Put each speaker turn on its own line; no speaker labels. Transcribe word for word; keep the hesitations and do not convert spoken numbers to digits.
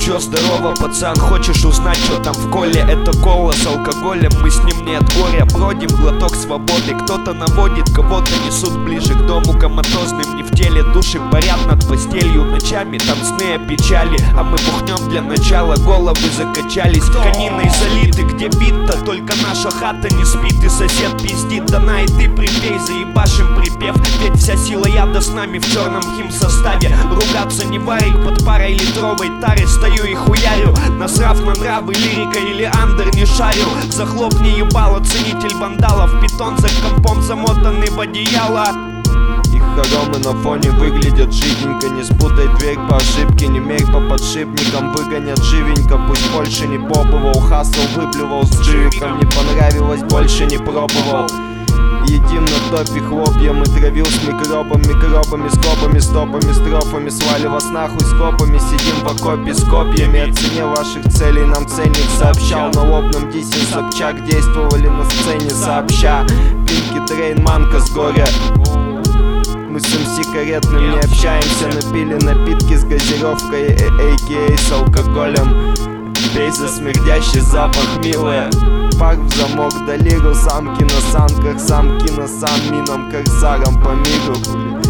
Чё, здорово, пацан, хочешь узнать, что там в коле? Это кола с алкоголем, мы с ним не от горя бродим, глоток свободы. Кто-то наводит, кого-то несут ближе к дому коматозным. Не в теле души парят над постелью ночами, там сны о печали. А мы бухнем для начала, головы закачались тканиной залиты. Где бит-то, только наша хата не спит. И сосед пиздит, да на и ты припей, заебашим припев. Ведь вся сила яда с нами в черном химсоставе. Ругаться не варик под парой литровой тары. Стою и хуярю, насрав на нравы, лирика или андер не шарю. Захлопни ебало, ценитель вандалов. Питон за компом замотанный в одеяло.
Их хоромы на фоне выглядят жиденько. Не спутай дверь по ошибке, не мерь по подшипникам. Выгонят живенько, пусть больше не попывал. Хасл выплювал с джириком, не понравилось, больше не пробовал. Едим на топе хлопьем и травил с микробом, микробами, скобами, стопами, строфами. Свали вас нахуй скопами, сидим в окопе с копьями. О цене ваших целей нам ценник сообщал. На лобном дисе Собчак действовали на сцене сообща. Пинки, Дрейн, манка с горя. Мы с МС каретным не общаемся. Напили напитки с газировкой, а к а с алкоголем. Пей за смердящий запах, милая. Парк в замок, долиру, самки на санках, самки на сан минам, корсарам по миру.